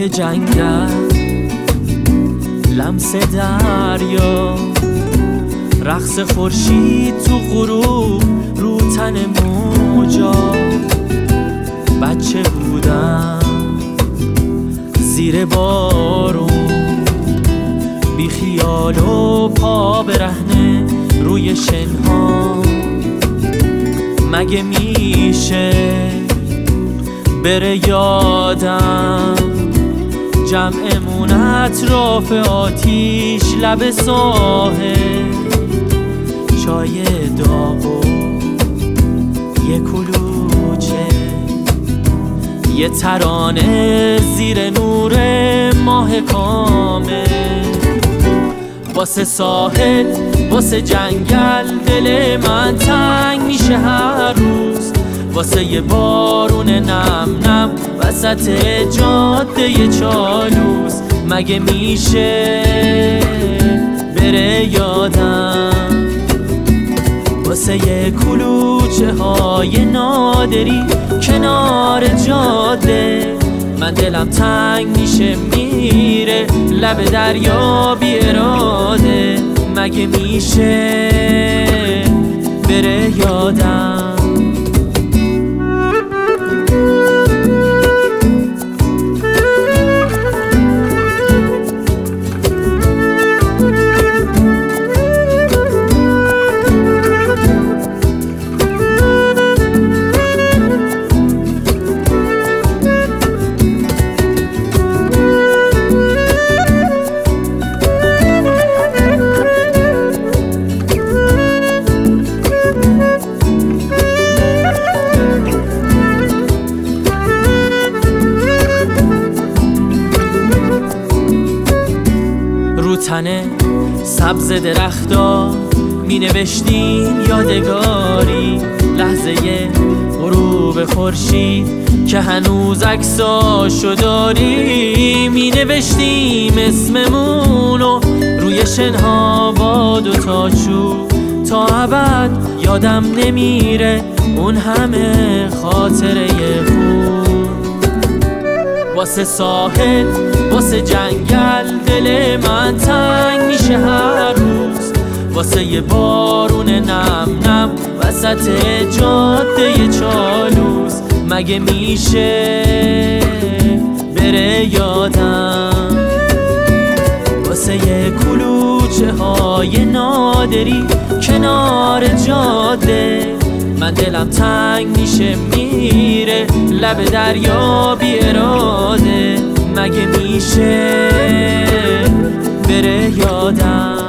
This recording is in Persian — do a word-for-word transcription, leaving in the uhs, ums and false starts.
صدای جنگل، لمس دریا، رقص خورشید تو غروب رو تن موجا. بچه بودم زیر بارون، بی خیال و پا برهنه روی شنها. مگه میشه بره یادم جمعمون اطراف آتیش لب ساحل، چای داغ و یه کلوچه، یه ترانه زیر نور ماه کامل. واسه ساحل، واسه جنگل دل من تنگ میشه هر روز، واسه یه بارون نم نم وسط جاده چالوس. مگه میشه بره یادم واسه یه کلوچه های نادری کنار جاده. من دلم تنگ میشه میره لب دریا بی اراده. مگه میشه بره یادم تنه سبز درختا می نوشتیم یادگاری، لحظه غروب خورشید که هنوز عکساشو داری. می نوشتیم اسممونو روی شنها با دوتا چوب، تا ابد یادم نمیره اون همه خاطره خوب. واسه ساحل، واسه جنگل دل من تنگ میشه هر روز، واسه یه بارون نم نم وسط جاده چالوس. مگه میشه بره یادم واسه یه کلوچه های نادری کنار جاده. من دلم تنگ میشه میره لب دریا بی اراده. مگه میشه بره یادم